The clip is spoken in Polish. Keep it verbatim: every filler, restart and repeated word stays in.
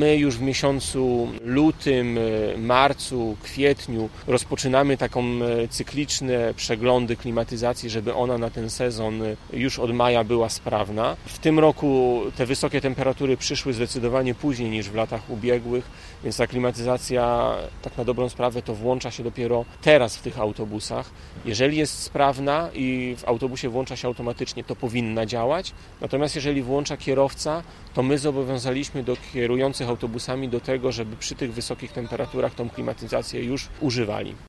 my już w miesiącu lutym, marcu, kwietniu rozpoczynamy taką cykliczne przeglądy klimatyzacji, żeby ona na ten sezon już od maja była sprawna. W tym roku te wysokie temperatury przyszły zdecydowanie później niż w latach ubiegłych, więc ta klimatyzacja tak na dobrą sprawę to włącza się dopiero teraz w tych autobusach. Jeżeli jest sprawna i w autobusie włącza się automatycznie, to powinna działać. Natomiast jeżeli włącza kierowca, to my zobowiązaliśmy do kierujących autobusami do tego, żeby przy tych wysokich temperaturach tą klimatyzację już używali.